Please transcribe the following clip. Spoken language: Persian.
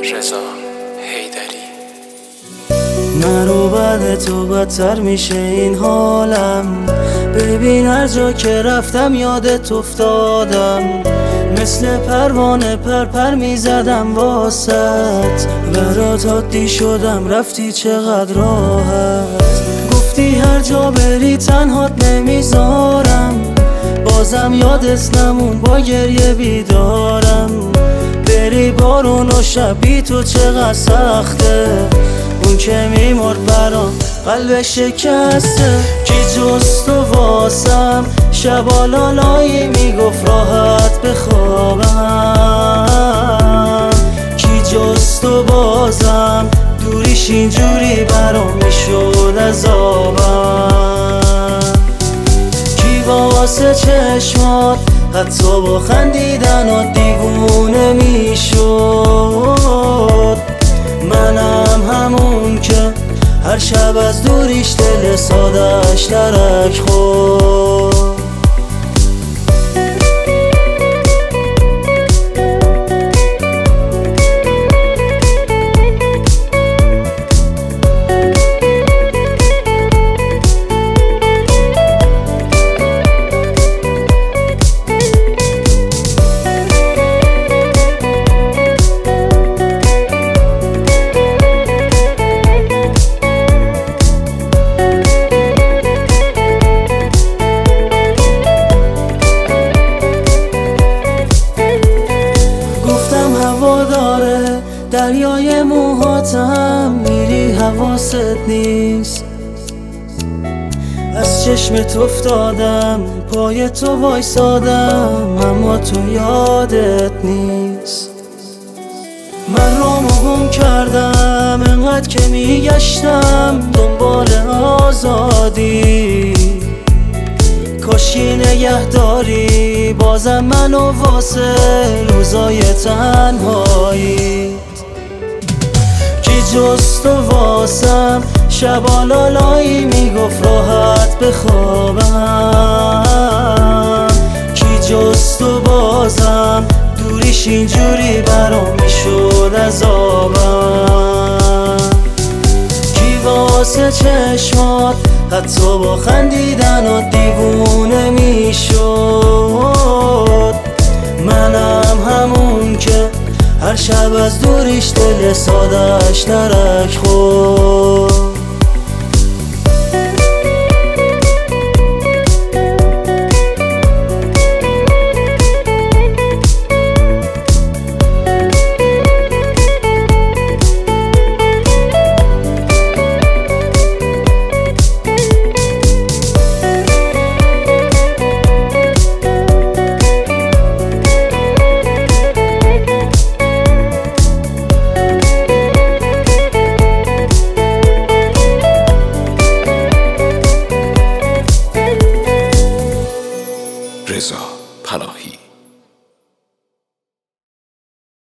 رضا حیدری. نرو بعد تو بدتر میشه این حالم، ببین هر جا که رفتم یادت افتادم، مثل پروانه پر میزدم واسط، برات عادی شدم رفتی چقدر راحت، گفتی هر جا بری تنهات نمیذارم، بازم یادت نمون با گریه بیدارم، بری بارون و شبی تو چقدر سخته، اون که میمرد برام قلب شکسته، کی جز تو واسم شبا لالایی میگفت راحت بخوابم، کی جز تو بازم دوریش اینجوری برام میشد عذابم، کی واسه چشمات حتی با خندیدن و دیوونه میشد، منم همون که هر شب از دوریش دل سادش ترک خورد. دریای موهاتم میری حواست نیست، از چشمت افتادم پای تو وایسادم اما تو یادت نیست، من رامو گم کردم انقدر که میگشتم دنبال آزادی، کاشکی نگه داری بازم منو واسه روزای تنهایی، کی جز تو واسم شبا لالایی میگفت راحت بخوابم، کی جز تو بازم دوریش اینجوری برام میشد عذابم، کی واسه چشمات حتی با خندیدن و دیوونه میشد، منم همون که هر شب از دوریش دل سادش ترک خورد.